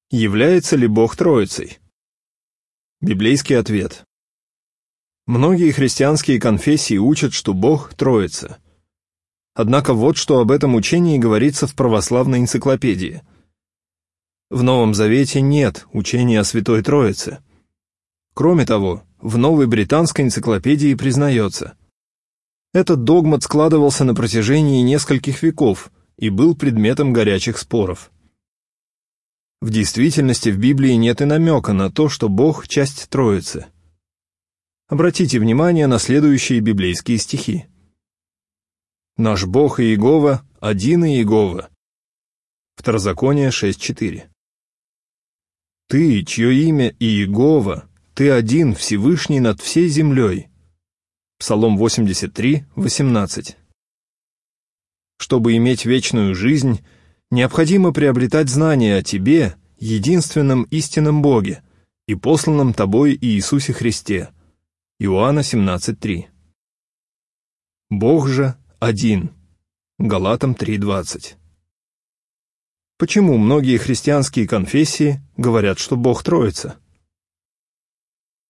Является ли Бог Троицей? Библейский ответ. Многие христианские конфессии учат, что Бог Троица. Однако вот что об этом учении говорится в православной энциклопедии. В Новом Завете нет учения о Святой Троице. Кроме того, в Новой британской энциклопедии признается: этот догмат складывался на протяжении нескольких веков и был предметом горячих споров. В действительности в Библии нет и намека на то, что Бог – часть Троицы. Обратите внимание на следующие библейские стихи. «Наш Бог Иегова, один Иегова». Второзаконие 6:4. «Ты, чье имя Иегова, ты один, Всевышний над всей землей». Псалом 83:18. Чтобы иметь вечную жизнь, необходимо приобретать знания о Тебе, единственном истинном Боге, и посланном Тобой Иисусе Христе. Иоанна 17:3. Бог же один. Галатам 3:20. Почему многие христианские конфессии говорят, что Бог Троица?